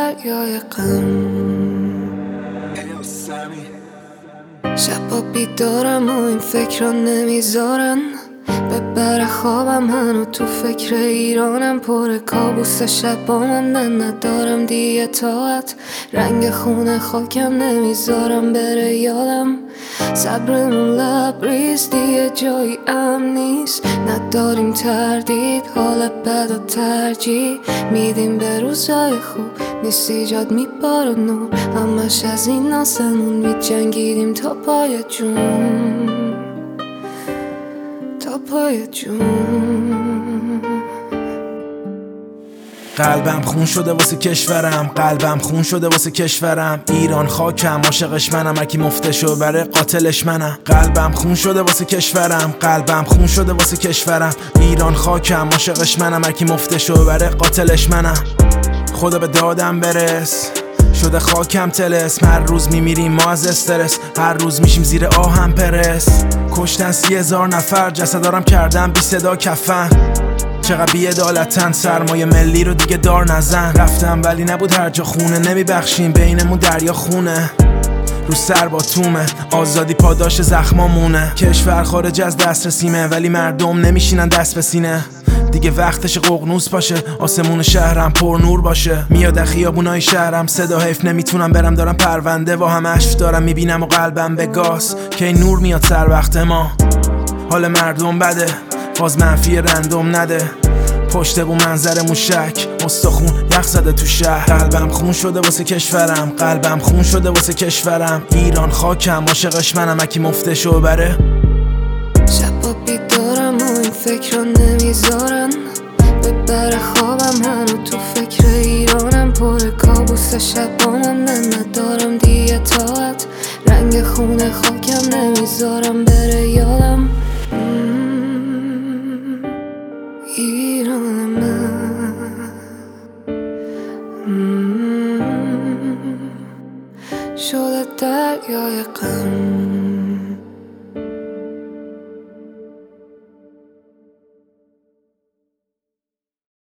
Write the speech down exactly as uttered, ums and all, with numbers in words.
دریای غم. شبا بیدارم و این فکر رو نمیذارن ببره خوابم، منو تو فکر ایرانم، پر کابوس شب با من ندارم دیگه طاقت، رنگ خونه خاکم نمیذارم بره یادم، صبرمون لبریز دیگه جایی امن نیست، نداریم تردید حال بد و ترجیح میدیم به روزای خوب، نیست ایجاد میباره نور، همش از این آسمون میجنگیدیم تا پای جون، تا پای جون. قلبم خون شده واسه کشورم، قلبم خون شده واسه کشورم، ایران خاکم عاشقش منم، اکی مفتشو بره قاتلش منم. قلبم خون شده واسه کشورم، قلبم خون شده واسه کشورم، ایران خاکم عاشقش منم، اکی مفتشو بره قاتلش منم. خدا به دادم برس، شده خاکم تلس، هر روز میمیریم ما از استرس، هر روز میشیم زیر آهم پرس، کشتن سی هزار نفر، جسدارم کردن بی صدا کفن، چقدر بی‌عدالتن، سرمایه ملی رو دیگه دار نزن، رفتم ولی نبود هر جا خونه، نمیبخشیم بینمون دریا خونه، رو سر با تومه، آزادی پاداش زخمامونه، کشور خارج از دسترسیمه ولی مردم نمیشینن دست به سینه، دیگه وقتش ققنوس باشه، آسمون شهرم پر نور باشه، میاد خیابونای شهرم صدا، حیف نمیتونم برم دارم پرونده و هم اشک دارم میبینم و قلبم به گاز، که نور میاد سر وقت ما، حال مردم بده باز منفی رندوم نده، پشت بو منظرمون شک، استخون یخ زده تو شهر، قلبم خون شده واسه کشورم، قلبم خون شده واسه کشورم، ایران خاکم عاشقش منم، اکی مفتشو بره. شبا بیدارم و این فکر رو نمیذارن ببره خوابم، منو تو فکر ایرانم، پر کابوس شب با من ندارم دیگه طاقت، رنگ خونه خاکم نمیذارم بره یادم، ایران من شده دریای غم.